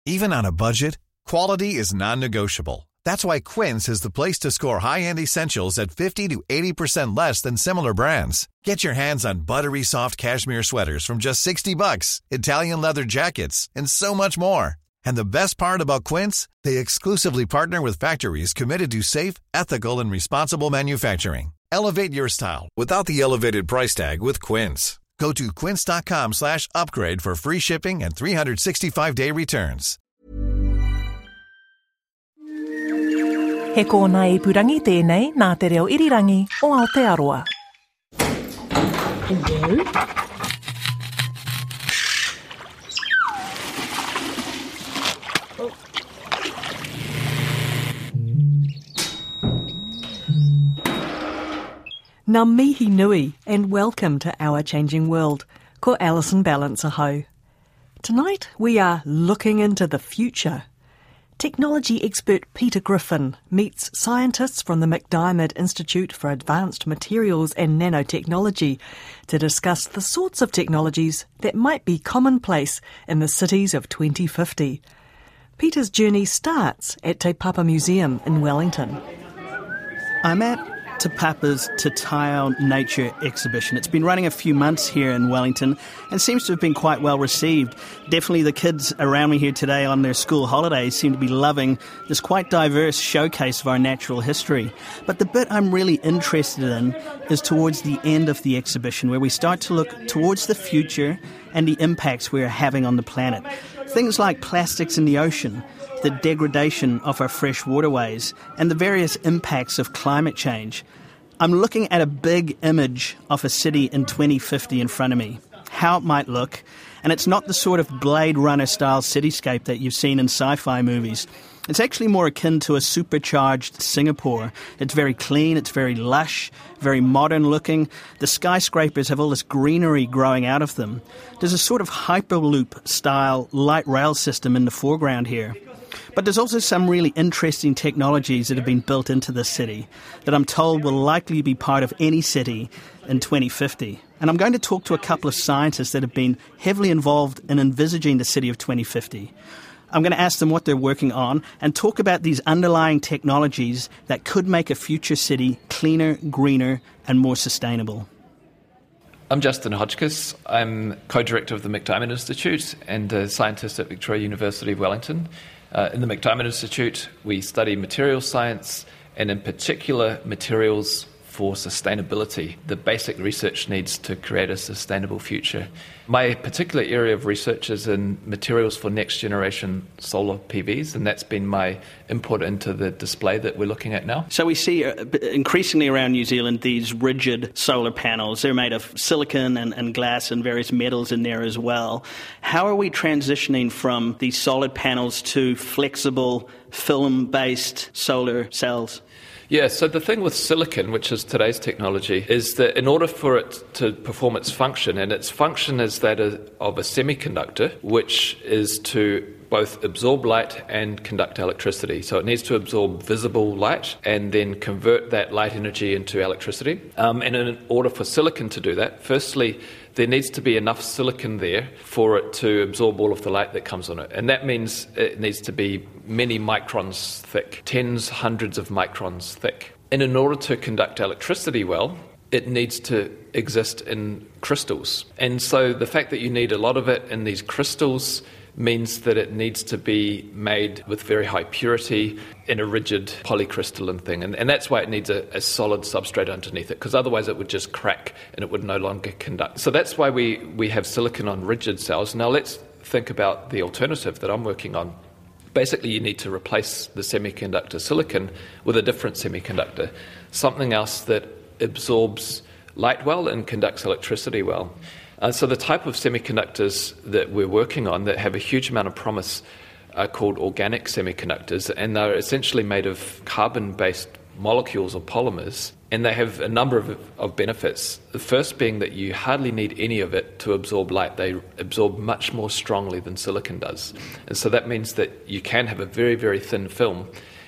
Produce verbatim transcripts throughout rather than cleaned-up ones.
Even on a budget, quality is non-negotiable. That's why Quince is the place to score high-end essentials at fifty to eighty percent less than similar brands. Get your hands on buttery soft cashmere sweaters from just sixty bucks, Italian leather jackets, and so much more. And the best part about Quince, they exclusively partner with factories committed to safe, ethical, and responsible manufacturing. Elevate your style without the elevated price tag with Quince. Go to quince.com slash upgrade for free shipping and three sixty-five day returns. He kōna ipurangi tēnei nā te reo irirangi o Aotearoa. Hello? Ngā mihi nui and welcome to Our Changing World. Ko Alison Ballance aho. Tonight we are looking into the future. Technology expert Peter Griffin meets scientists from the MacDiarmid Institute for Advanced Materials and Nanotechnology to discuss the sorts of technologies that might be commonplace in the cities of twenty fifty. Peter's journey starts at Te Papa Museum in Wellington. I'm at Te Papa's Te Taiao Nature Exhibition. It's been running a few months here in Wellington and seems to have been quite well received. Definitely the kids around me here today on their school holidays seem to be loving this quite diverse showcase of our natural history. But the bit I'm really interested in is towards the end of the exhibition, where we start to look towards the future and the impacts we're having on the planet. Things like plastics in the ocean, the degradation of our fresh waterways, and the various impacts of climate change. I'm looking at a big image of a city in twenty fifty in front of me, how it might look, and it's not the sort of Blade Runner-style cityscape that you've seen in sci-fi movies. It's actually more akin to a supercharged Singapore. It's very clean, it's very lush, very modern looking. The skyscrapers have all this greenery growing out of them. There's a sort of Hyperloop-style light rail system in the foreground here. But there's also some really interesting technologies that have been built into this city that I'm told will likely be part of any city in twenty fifty. And I'm going to talk to a couple of scientists that have been heavily involved in envisaging the city of twenty fifty. I'm going to ask them what they're working on and talk about these underlying technologies that could make a future city cleaner, greener, and more sustainable. I'm Justin Hodgkiss. I'm co-director of the MacDiarmid Institute and a scientist at Victoria University of Wellington. Uh, in the MacDiarmid Institute, we study materials science and in particular materials for sustainability, the basic research needs to create a sustainable future. My particular area of research is in materials for next generation solar P Vs, and that's been my input into the display that we're looking at now. So we see uh, increasingly around New Zealand these rigid solar panels. They're made of silicon and, and glass and various metals in there as well. How are we transitioning from these solid panels to flexible film-based solar cells? Yeah, so the thing with silicon, which is today's technology, is that in order for it to perform its function, and its function is that of a semiconductor, which is to both absorb light and conduct electricity. So it needs to absorb visible light and then convert that light energy into electricity. Um, and in order for silicon to do that, firstly, there needs to be enough silicon there for it to absorb all of the light that comes on it. And that means it needs to be many microns thick, tens, hundreds of microns thick. And in order to conduct electricity well, it needs to exist in crystals. And so the fact that you need a lot of it in these crystals means that it needs to be made with very high purity in a rigid polycrystalline thing. And, and that's why it needs a, a solid substrate underneath it, because otherwise it would just crack and it would no longer conduct. So that's why we, we have silicon on rigid cells. Now let's think about the alternative that I'm working on. Basically, you need to replace the semiconductor silicon with a different semiconductor, something else that absorbs light well and conducts electricity well. Uh, so the type of semiconductors that we're working on that have a huge amount of promise are called organic semiconductors, and they're essentially made of carbon-based molecules or polymers, and they have a number of, of benefits. The first being that you hardly need any of it to absorb light. They absorb much more strongly than silicon does. And so that means that you can have a very, very thin film,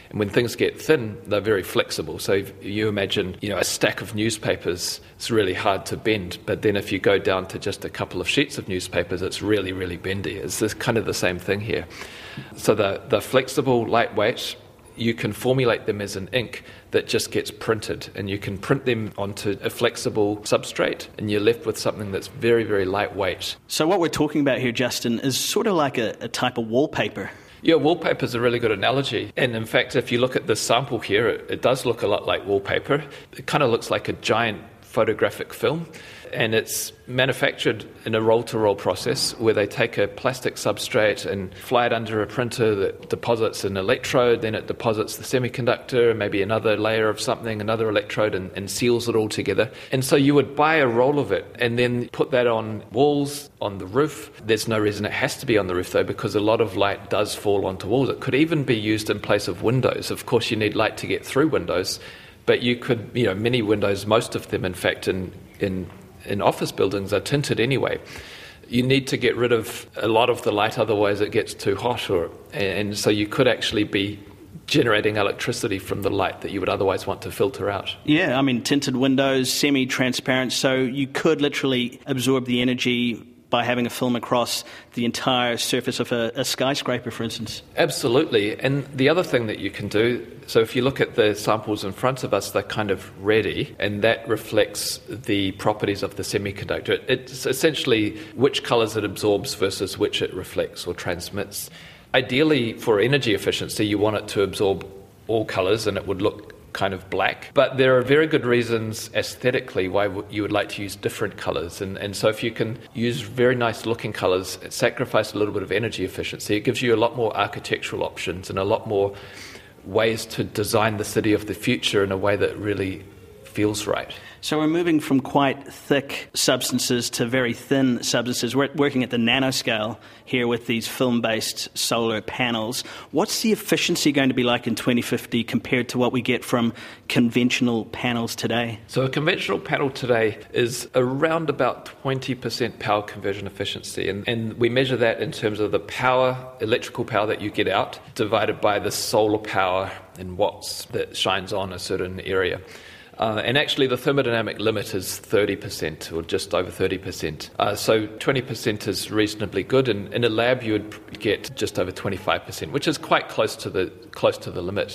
And when things get thin, they're very flexible. So if you imagine, you know, a stack of newspapers, it's really hard to bend. But then if you go down to just a couple of sheets of newspapers, it's really, really bendy. It's this kind of the same thing here. So they're, they're flexible, lightweight. You can formulate them as an ink that just gets printed, and you can print them onto a flexible substrate, and you're left with something that's very, very lightweight. So what we're talking about here, Justin, is sort of like a, a type of wallpaper. Yeah, wallpaper is a really good analogy. And in fact, if you look at this sample here, it, it does look a lot like wallpaper. It kind of looks like a giant photographic film. And it's manufactured in a roll-to-roll process where they take a plastic substrate and fly it under a printer that deposits an electrode, then it deposits the semiconductor, maybe another layer of something, another electrode, and, and seals it all together. And so you would buy a roll of it and then put that on walls, on the roof. There's no reason it has to be on the roof, though, because a lot of light does fall onto walls. It could even be used in place of windows. Of course, you need light to get through windows, but you could, you know, many windows, most of them, in fact, in in in office buildings are tinted anyway. You need to get rid of a lot of the light, otherwise it gets too hot, or and so you could actually be generating electricity from the light that you would otherwise want to filter out. Yeah, I mean, tinted windows, semi-transparent, so you could literally absorb the energy by having a film across the entire surface of a, a skyscraper, for instance. Absolutely. And the other thing that you can do, so if you look at the samples in front of us, they're kind of reddy, and that reflects the properties of the semiconductor. It's essentially which colours it absorbs versus which it reflects or transmits. Ideally, for energy efficiency, you want it to absorb all colours and it would look kind of black. But there are very good reasons aesthetically why w- you would like to use different colours. And, and so if you can use very nice looking colours, sacrifice a little bit of energy efficiency, it gives you a lot more architectural options and a lot more ways to design the city of the future in a way that really feels right. So we're moving from quite thick substances to very thin substances. We're working at the nanoscale here with these film-based solar panels. What's the efficiency going to be like in twenty fifty compared to what we get from conventional panels today? So a conventional panel today is around about twenty percent power conversion efficiency. And, and we measure that in terms of the power, electrical power that you get out, divided by the solar power in watts that shines on a certain area. Uh, and actually the thermodynamic limit is thirty percent or just over thirty percent. Uh, so twenty percent is reasonably good, and in a lab you would get just over twenty-five percent, which is quite close to the close to the limit.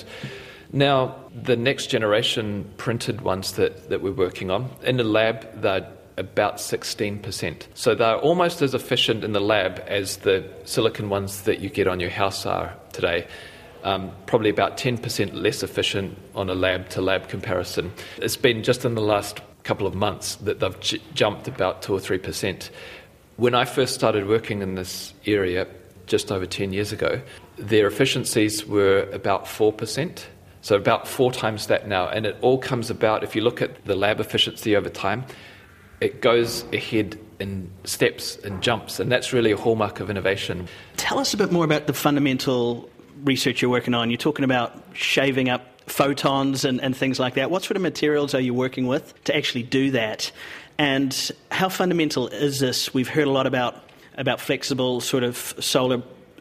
Now, the next generation printed ones that, that we're working on, in the lab they're about sixteen percent. So they're almost as efficient in the lab as the silicon ones that you get on your house are today. Um, probably about ten percent less efficient on a lab-to-lab comparison. It's been just in the last couple of months that they've j- jumped about two or three percent. When I first started working in this area just over ten years ago, their efficiencies were about four percent, so about four times that now. And it all comes about, if you look at the lab efficiency over time, it goes ahead in steps and jumps, and that's really a hallmark of innovation. Tell us a bit more about the fundamental research you're working on. You're talking about shaving up photons and, and things like that. What sort of materials are you working with to actually do that? And how fundamental is this? We've heard a lot about, about flexible sort of solar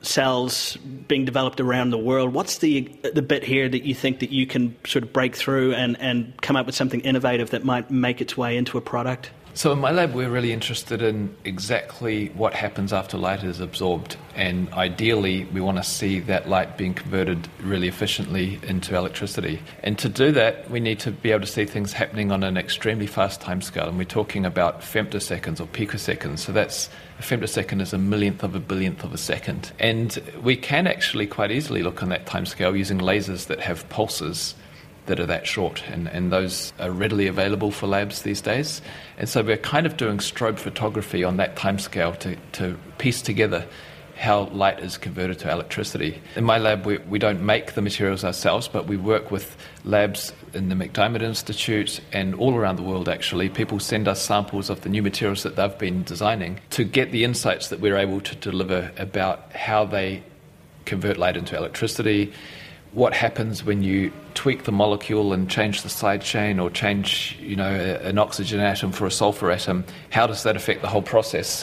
cells being developed around the world. What's the the bit here that you think that you can sort of break through and, and come up with something innovative that might make its way into a product? So in my lab, we're really interested in exactly what happens after light is absorbed. And ideally, we want to see that light being converted really efficiently into electricity. And to do that, we need to be able to see things happening on an extremely fast timescale. And we're talking about femtoseconds or picoseconds. So that's a femtosecond is a millionth of a billionth of a second. And we can actually quite easily look on that timescale using lasers that have pulses that are that short, and, and those are readily available for labs these days. And so we're kind of doing strobe photography on that timescale to, to piece together how light is converted to electricity. In my lab, we, we don't make the materials ourselves, but we work with labs in the McDiarmid Institute and all around the world, actually. People send us samples of the new materials that they've been designing to get the insights that we're able to deliver about how they convert light into electricity, what happens when you tweak the molecule and change the side chain or change, you know, an oxygen atom for a sulfur atom. How does that affect the whole process?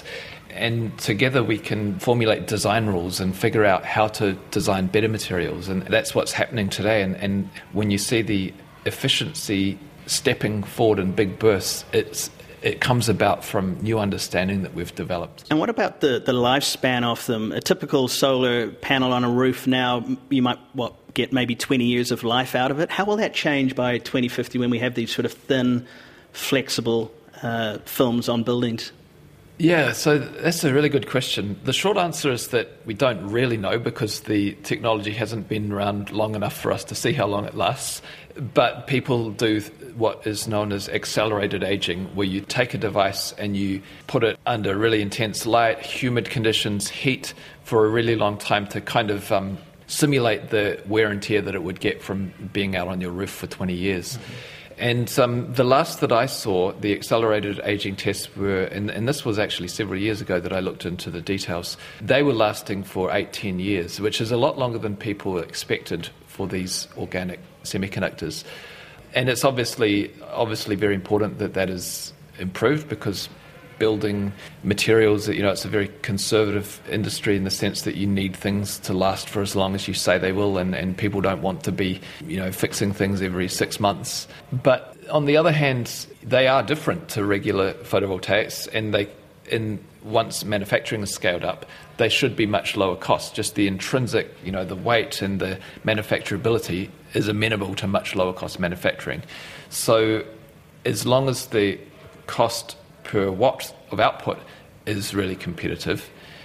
And together we can formulate design rules and figure out how to design better materials. And that's what's happening today. And, and when you see the efficiency stepping forward in big bursts, it's it comes about from new understanding that we've developed. And what about the, the lifespan of them? A typical solar panel on a roof now, you might what get maybe twenty years of life out of it. How will that change by twenty fifty when we have these sort of thin, flexible uh, films on buildings? Yeah, so that's a really good question. The short answer is that we don't really know because the technology hasn't been around long enough for us to see how long it lasts. But people do what is known as accelerated aging, where you take a device and you put it under really intense light, humid conditions, heat for a really long time to kind of um, simulate the wear and tear that it would get from being out on your roof for twenty years. Mm-hmm. And um, the last that I saw, the accelerated aging tests were, and, and this was actually several years ago that I looked into the details, they were lasting for eighteen years, which is a lot longer than people expected for these organic semiconductors. And it's obviously obviously very important that that is improved because building materials, you know, it's a very conservative industry in the sense that you need things to last for as long as you say they will, and, and people don't want to be, you know, fixing things every six months. But on the other hand, they are different to regular photovoltaics, and they, in once manufacturing is scaled up, they should be much lower cost. Just the intrinsic, you know, the weight and the manufacturability is amenable to much lower cost manufacturing. So as long as the cost per watt of output is really competitive,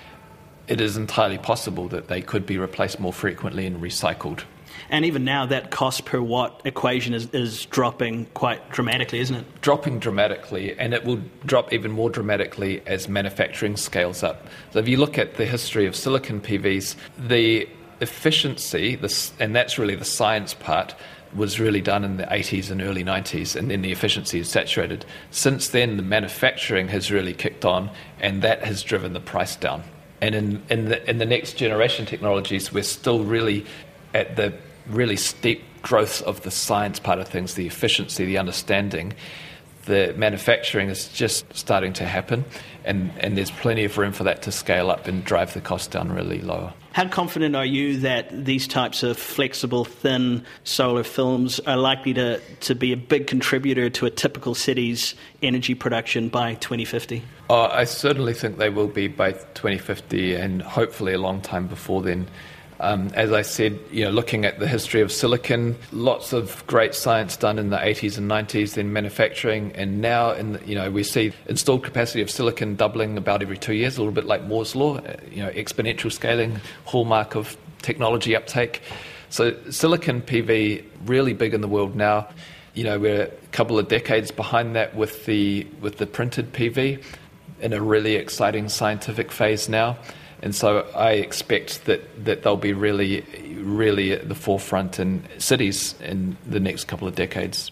it is entirely possible that they could be replaced more frequently and recycled. And even now, that cost per watt equation is, is dropping quite dramatically, isn't it? Dropping dramatically, and it will drop even more dramatically as manufacturing scales up. So if you look at the history of silicon P Vs, the efficiency, this, and that's really the science part, was really done in the eighties and early nineties, and then the efficiency is saturated. Since then, the manufacturing has really kicked on, and that has driven the price down. And in, in, the, in the next generation technologies, we're still really at the really steep growth of the science part of things, the efficiency, the understanding. The manufacturing is just starting to happen, and, and there's plenty of room for that to scale up and drive the cost down really lower. How confident are you that these types of flexible, thin solar films are likely to, to be a big contributor to a typical city's energy production by twenty fifty? Oh, I certainly think they will be by twenty fifty, and hopefully a long time before then. Um, as I said, you know, looking at the history of silicon, lots of great science done in the eighties and nineties, then manufacturing, and now, in the, you know, we see installed capacity of silicon doubling about every two years, a little bit like Moore's law, you know, exponential scaling, hallmark of technology uptake. So silicon P V really big in the world now. You know, we're a couple of decades behind that with the with the printed P V, in a really exciting scientific phase now. And so I expect that, that they'll be really, really at the forefront in cities in the next couple of decades.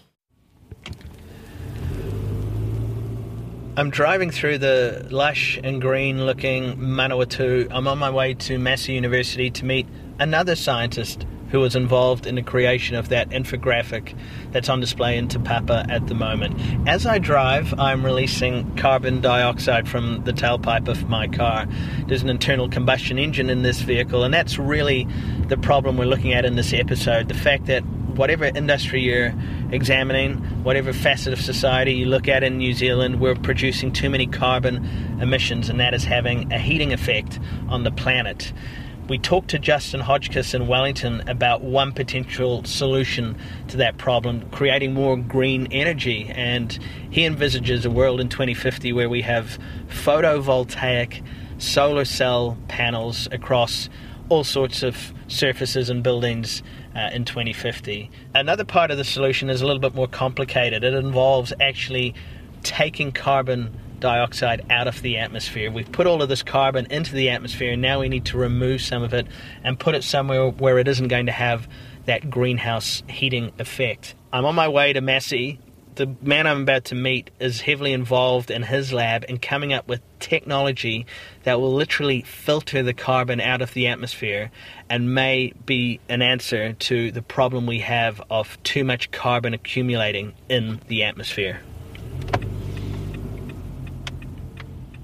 I'm driving through the lush and green-looking Manawatu. I'm on my way to Massey University to meet another scientist who was involved in the creation of that infographic that's on display in Te Papa at the moment. As I drive, I'm releasing carbon dioxide from the tailpipe of my car. There's an internal combustion engine in this vehicle, and that's really the problem we're looking at in this episode. The fact that whatever industry you're examining, whatever facet of society you look at in New Zealand, we're producing too many carbon emissions, and that is having a heating effect on the planet. We talked to Justin Hodgkiss in Wellington about one potential solution to that problem, creating more green energy, and he envisages a world in twenty fifty where we have photovoltaic solar cell panels across all sorts of surfaces and buildings uh, in twenty fifty. Another part of the solution is a little bit more complicated. It involves actually taking carbon dioxide out of the atmosphere. We've put all of this carbon into the atmosphere, and now we need to remove some of it and put it somewhere where it isn't going to have that greenhouse heating effect. I'm on my way to Massey. The man I'm about to meet is heavily involved in his lab in coming up with technology that will literally filter the carbon out of the atmosphere and may be an answer to the problem we have of too much carbon accumulating in the atmosphere.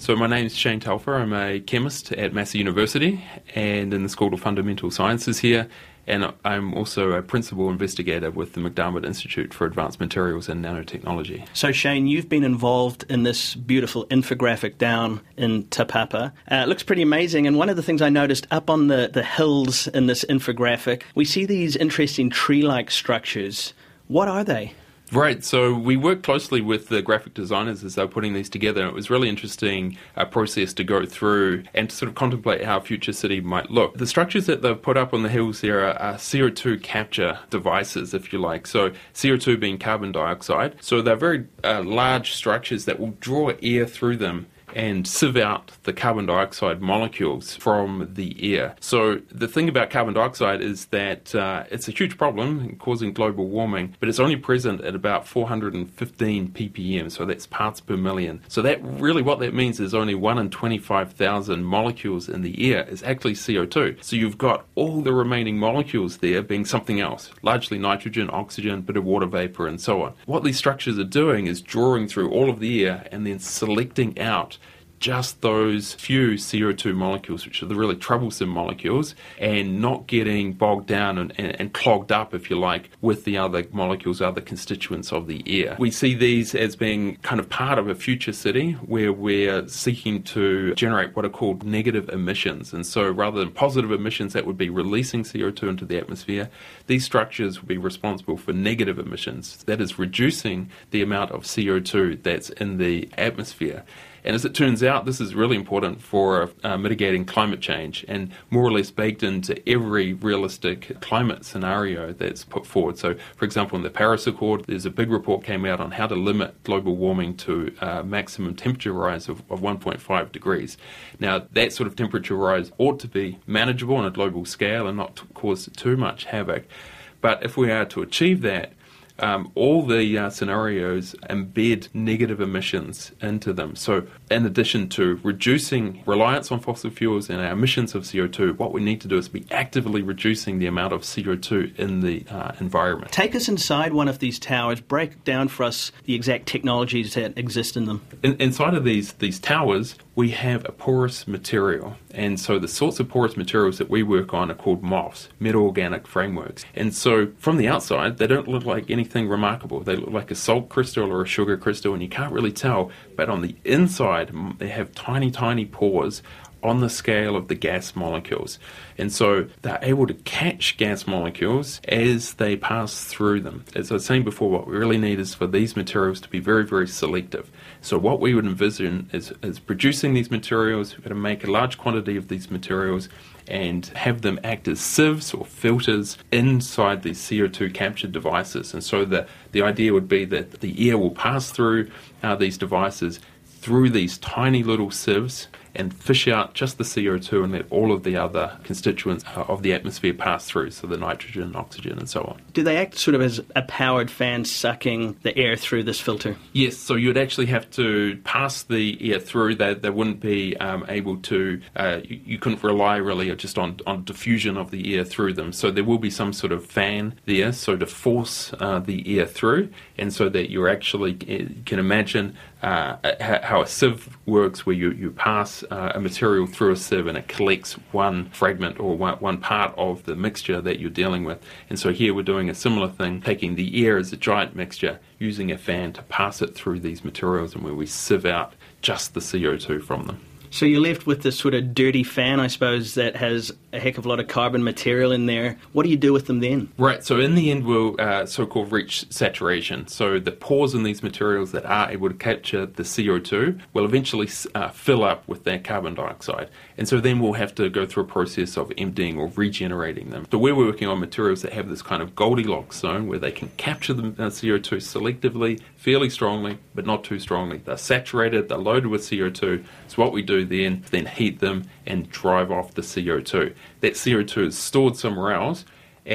So my name's Shane Telfer. I'm a chemist at Massey University and in the School of Fundamental Sciences here, and I'm also a principal investigator with the McDermott Institute for Advanced Materials and Nanotechnology. So Shane, you've been involved in this beautiful infographic down in Te Papa. Uh, it looks pretty amazing, and one of the things I noticed up on the, the hills in this infographic, we see these interesting tree-like structures. What are they? Right, so we worked closely with the graphic designers as they were putting these together. It was a really interesting uh, process to go through and to sort of contemplate how a future city might look. The structures that they've put up on the hills there are, are C O two capture devices, if you like. So C O two being carbon dioxide. So they're very uh, large structures that will draw air through them and sieve out the carbon dioxide molecules from the air. So the thing about carbon dioxide is that uh, it's a huge problem causing global warming, but it's only present at about four hundred fifteen ppm, so that's parts per million. So that really what that means is only one in twenty-five thousand molecules in the air is actually C O two. So you've got all the remaining molecules there being something else, largely nitrogen, oxygen, bit of water vapor, and so on. What these structures are doing is drawing through all of the air and then selecting out just those few C O two molecules, which are the really troublesome molecules, and not getting bogged down and, and, and clogged up, if you like, with the other molecules, other constituents of the air. We see these as being kind of part of a future city where we're seeking to generate what are called negative emissions. And so rather than positive emissions that would be releasing C O two into the atmosphere, these structures will be responsible for negative emissions. That is reducing the amount of C O two that's in the atmosphere. And as it turns out, this is really important for uh, mitigating climate change and more or less baked into every realistic climate scenario that's put forward. So, for example, in the Paris Accord, there's a big report came out on how to limit global warming to uh, maximum temperature rise of, of one point five degrees. Now, that sort of temperature rise ought to be manageable on a global scale and not to cause too much havoc. But if we are to achieve that, Um, all the uh, scenarios embed negative emissions into them. So in addition to reducing reliance on fossil fuels and our emissions of C O two, what we need to do is be actively reducing the amount of C O two in the uh, environment. Take us inside one of these towers. Break down for us the exact technologies that exist in them. In, inside of these, these towers, we have a porous material. And so the sorts of porous materials that we work on are called M O Fs, metal-organic frameworks. And so from the outside, they don't look like anything remarkable. They look like a salt crystal or a sugar crystal, and you can't really tell. But on the inside, they have tiny, tiny pores on the scale of the gas molecules. And so they're able to catch gas molecules as they pass through them. As I was saying before, what we really need is for these materials to be very, very selective. So what we would envision is, is producing these materials. We're going to make a large quantity of these materials and have them act as sieves or filters inside these C O two capture devices. And so the, the idea would be that the air will pass through uh, these devices through these tiny little sieves and fish out just the C O two and let all of the other constituents of the atmosphere pass through, so the nitrogen, oxygen, and so on. Do they act sort of as a powered fan sucking the air through this filter? Yes, so you'd actually have to pass the air through. They, they wouldn't be um, able to, uh, you, you couldn't rely really just on, on diffusion of the air through them. So there will be some sort of fan there, so to force uh, the air through, and so that you're actually, you can imagine uh, how a sieve works, where you, you pass uh, a material through a sieve and it collects one fragment or one, one part of the mixture that you're dealing with. And so here we're doing a similar thing, taking the air as a giant mixture, using a fan to pass it through these materials, and where we sieve out just the C O two from them. So you're left with this sort of dirty fan, I suppose, that has a heck of a lot of carbon material in there. What do you do with them then? Right, so in the end we'll uh, so-called reach saturation. So the pores in these materials that are able to capture the C O two will eventually uh, fill up with that carbon dioxide. And so then we'll have to go through a process of emptying or regenerating them. So we're working on materials that have this kind of Goldilocks zone where they can capture the uh, C O two selectively, fairly strongly, but not too strongly. They're saturated, they're loaded with C O two. So what we do then, then heat them and drive off the C O two. That C O two is stored somewhere else,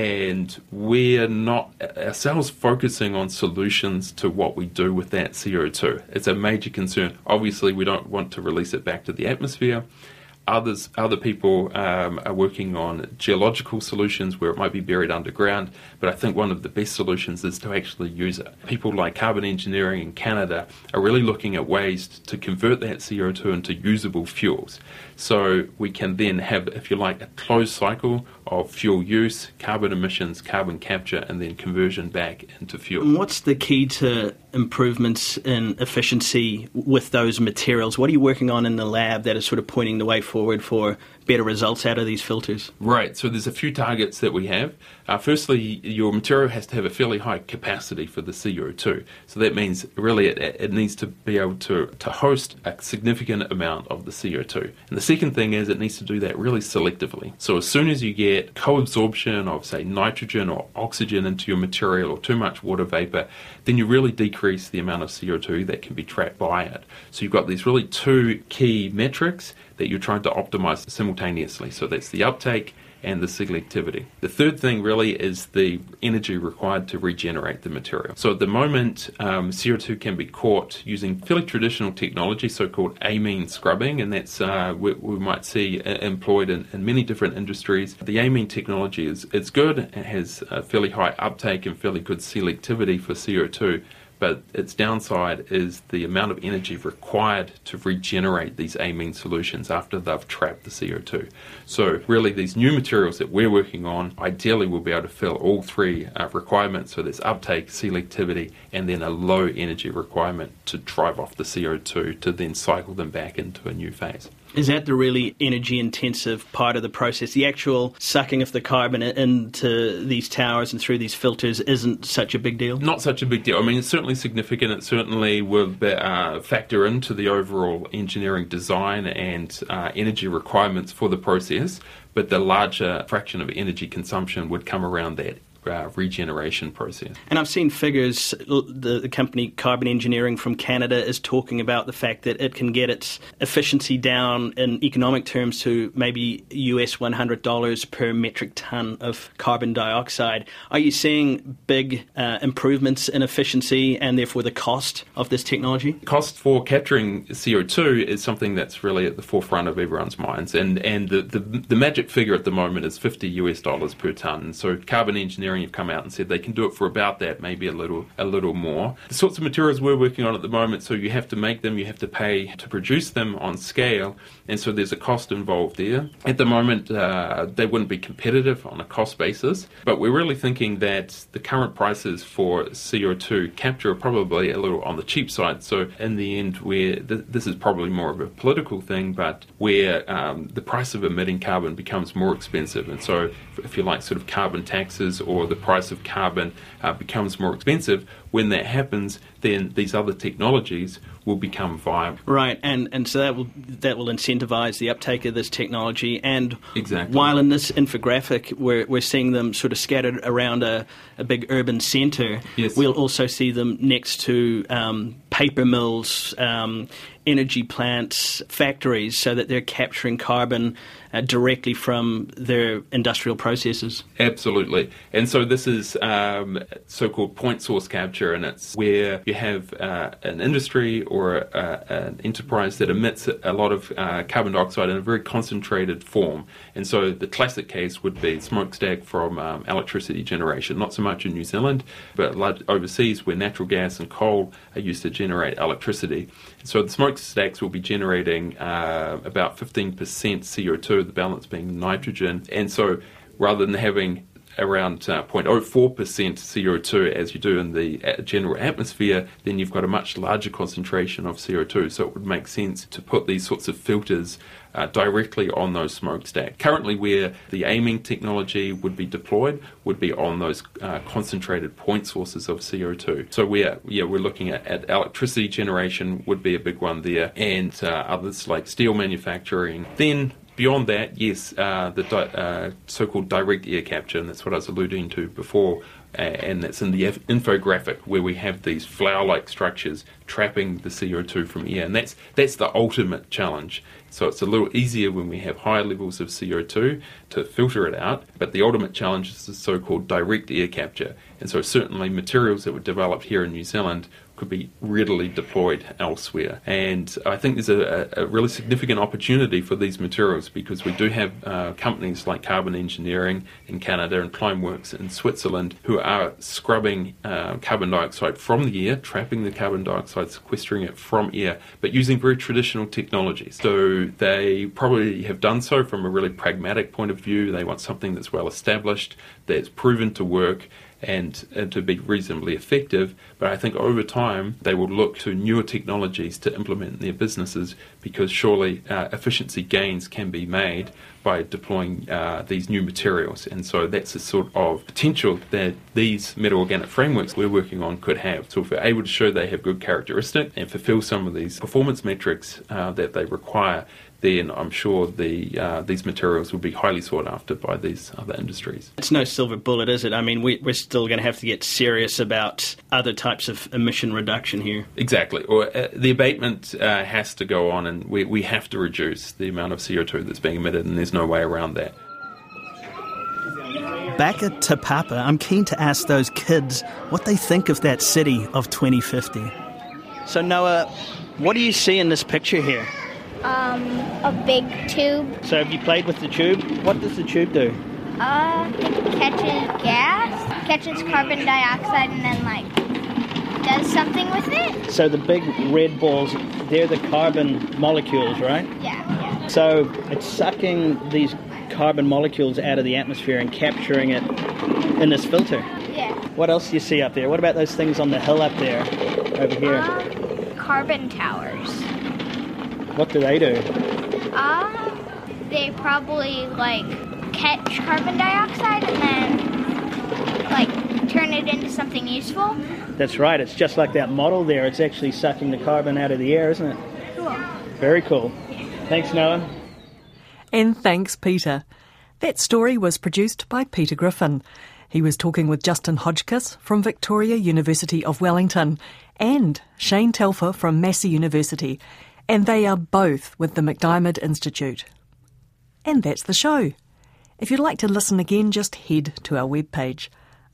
and we're not ourselves focusing on solutions to what we do with that C O two. It's a major concern. Obviously, we don't want to release it back to the atmosphere. Others, other people um, are working on geological solutions where it might be buried underground, but I think one of the best solutions is to actually use it. People like Carbon Engineering in Canada are really looking at ways to convert that C O two into usable fuels. So we can then have, if you like, a closed cycle of fuel use, carbon emissions, carbon capture, and then conversion back into fuel. And what's the key to improvements in efficiency with those materials? What are you working on in the lab that is sort of pointing the way forward for better results out of these filters? Right, so there's a few targets that we have. Uh, firstly, your material has to have a fairly high capacity for the C O two. So that means really it, it needs to be able to, to host a significant amount of the C O two. And the second thing is it needs to do that really selectively. So as soon as you get co-absorption of, say, nitrogen or oxygen into your material or too much water vapor, then you really decrease the amount of C O two that can be trapped by it. So you've got these really two key metrics that you're trying to optimize simultaneously. So that's the uptake and the selectivity. The third thing really is the energy required to regenerate the material. So at the moment, um, C O two can be caught using fairly traditional technology, so-called amine scrubbing, and that's uh, we, we might see uh, employed in, in many different industries. The amine technology is it's good, it has a fairly high uptake and fairly good selectivity for C O two, but its downside is the amount of energy required to regenerate these amine solutions after they've trapped the C O two. So really these new materials that we're working on ideally will be able to fill all three uh, requirements. So there's uptake, selectivity, and then a low energy requirement to drive off the C O two to then cycle them back into a new phase. Is that the really energy-intensive part of the process? The actual sucking of the carbon into these towers and through these filters isn't such a big deal? Not such a big deal. I mean, it's certainly significant. It certainly will uh, factor into the overall engineering design and uh, energy requirements for the process, but the larger fraction of energy consumption would come around that Uh, regeneration process. And I've seen figures, the, the company Carbon Engineering from Canada is talking about the fact that it can get its efficiency down in economic terms to maybe U S one hundred dollars per metric ton of carbon dioxide. Are you seeing big uh, improvements in efficiency and therefore the cost of this technology? Cost for capturing C O two is something that's really at the forefront of everyone's minds, and, and the, the, the magic figure at the moment is fifty U S dollars per ton. So Carbon Engineering have come out and said they can do it for about that, maybe a little a little more. The sorts of materials we're working on at the moment, so you have to make them, you have to pay to produce them on scale, and so there's a cost involved there. At the moment, uh, they wouldn't be competitive on a cost basis, but we're really thinking that the current prices for C O two capture are probably a little on the cheap side. So in the end, where th- this is probably more of a political thing, but where um, the price of emitting carbon becomes more expensive, and so if you like, sort of carbon taxes or the price of carbon uh, becomes more expensive, when that happens, then these other technologies will become viable. Right, and, and so that will that will incentivize the uptake of this technology. And exactly. While in this infographic we're, we're seeing them sort of scattered around a, a big urban centre, yes. We'll also see them next to um, paper mills, um, energy plants, factories, so that they're capturing carbon uh, directly from their industrial processes. Absolutely. And so this is um, so-called point source capture, and it's where you have uh, an industry or a, a, an enterprise that emits a lot of uh, carbon dioxide in a very concentrated form. And so the classic case would be smokestack from um, electricity generation, not so much in New Zealand, but overseas where natural gas and coal are used to generate electricity. So the smokestacks will be generating uh, about fifteen percent C O two, the balance being nitrogen. And so rather than having around uh, zero point zero four percent C O two as you do in the general atmosphere, then you've got a much larger concentration of C O two. So it would make sense to put these sorts of filters uh, directly on those smokestacks. Currently, where the amine technology would be deployed would be on those uh, concentrated point sources of C O two. So we're, yeah, we're looking at, at electricity generation would be a big one there, and uh, others like steel manufacturing. Then beyond that, yes, uh, the di- uh, so-called direct air capture, and that's what I was alluding to before, uh, and that's in the f- infographic where we have these flower-like structures trapping the C O two from air, and that's that's the ultimate challenge. So it's a little easier when we have higher levels of C O two to filter it out, but the ultimate challenge is the so-called direct air capture. And so certainly materials that were developed here in New Zealand could be readily deployed elsewhere. And I think there's a, a really significant opportunity for these materials, because we do have uh, companies like Carbon Engineering in Canada and Climeworks in Switzerland who are scrubbing uh, carbon dioxide from the air, trapping the carbon dioxide, sequestering it from air, but using very traditional technologies. So they probably have done so from a really pragmatic point of view. They want something that's well established, that's proven to work, and, and to be reasonably effective. But I think over time they will look to newer technologies to implement in their businesses, because surely uh, efficiency gains can be made by deploying uh, these new materials. And so that's the sort of potential that these metal organic frameworks we're working on could have. So if we're able to show they have good characteristics and fulfill some of these performance metrics uh, that they require, then I'm sure the uh, these materials will be highly sought after by these other industries. It's no silver bullet, is it? I mean, we, we're still going to have to get serious about other types of emission reduction here. Exactly. Or uh, the abatement uh, has to go on, and we, we have to reduce the amount of C O two that's being emitted, and there's no way around that. Back at Te Papa, I'm keen to ask those kids what they think of that city of twenty fifty. So Noah, what do you see in this picture here? Um, a big tube. So have you played with the tube? What does the tube do? Uh, it catches gas, catches carbon dioxide, and then, like, does something with it. So the big red balls, they're the carbon molecules, right? Yeah, yeah. So it's sucking these carbon molecules out of the atmosphere and capturing it in this filter. Yeah. What else do you see up there? What about those things on the hill up there, over here? Um, carbon towers. What do they do? Um, they probably, like, catch carbon dioxide and then, like, turn it into something useful. That's right. It's just like that model there. It's actually sucking the carbon out of the air, isn't it? Cool. Very cool. Thanks, Noah. And thanks, Peter. That story was produced by Peter Griffin. He was talking with Justin Hodgkiss from Victoria University of Wellington and Shane Telfer from Massey University, and they are both with the MacDiarmid Institute. And that's the show. If you'd like to listen again, just head to our webpage,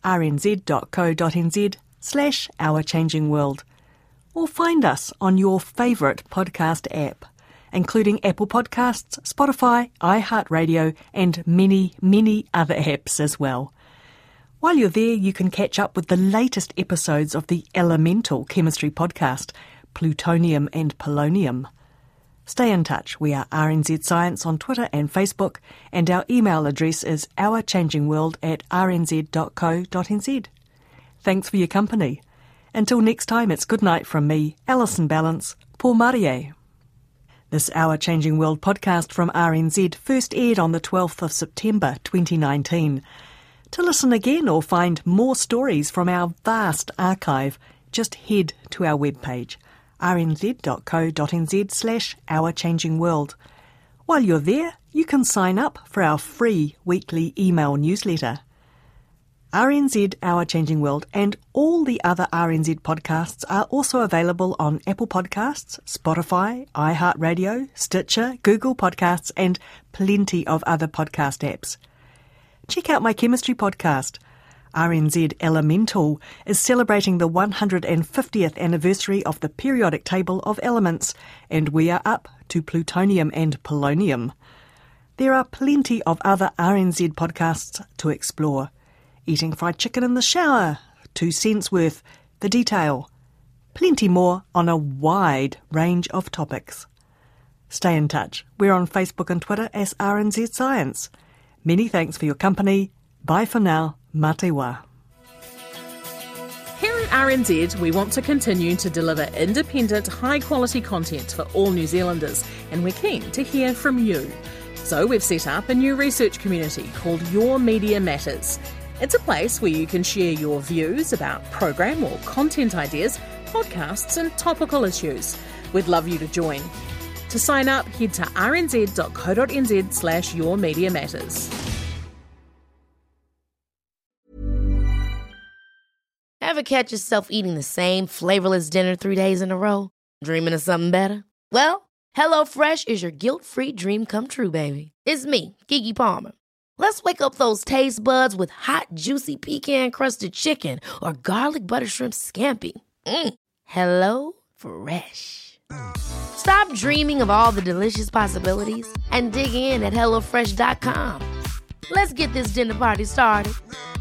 rnz.co.nz slash Our Changing World, or find us on your favourite podcast app, including Apple Podcasts, Spotify, iHeartRadio, and many, many other apps as well. While you're there, you can catch up with the latest episodes of the Elemental Chemistry podcast, Plutonium and Polonium. Stay in touch. We are R N Z Science on Twitter and Facebook, and our email address is ourchangingworld at r n z dot co dot n z. Thanks for your company. Until next time, it's good night from me, Alison Ballance, Paul Marie. This Our Changing World podcast from R N Z first aired on the twelfth of September twenty nineteen. To listen again or find more stories from our vast archive, just head to our webpage, rnz.co.nz slash Our Changing World. While you're there, you can sign up for our free weekly email newsletter. R N Z Our Changing World and all the other R N Z podcasts are also available on Apple Podcasts, Spotify, iHeartRadio, Stitcher, Google Podcasts, and plenty of other podcast apps. Check out my chemistry podcast. R N Z Elemental is celebrating the one hundred fiftieth anniversary of the periodic table of elements, and we are up to plutonium and polonium. There are plenty of other R N Z podcasts to explore. Eating fried chicken in the shower, two cents worth, The Detail. Plenty more on a wide range of topics. Stay in touch. We're on Facebook and Twitter as R N Z Science. Many thanks for your company. Bye for now. Mā te wā. Here at R N Z, we want to continue to deliver independent, high-quality content for all New Zealanders, and we're keen to hear from you. So we've set up a new research community called Your Media Matters. It's a place where you can share your views about program or content ideas, podcasts and topical issues. We'd love you to join. To sign up, head to rnz.co.nz slash Your Media Matters. Ever catch yourself eating the same flavorless dinner three days in a row? Dreaming of something better? Well, HelloFresh is your guilt-free dream come true, baby. It's me, Keke Palmer. Let's wake up those taste buds with hot, juicy pecan-crusted chicken or garlic butter shrimp scampi. Mm. Hello Fresh. Stop dreaming of all the delicious possibilities and dig in at hello fresh dot com. Let's get this dinner party started.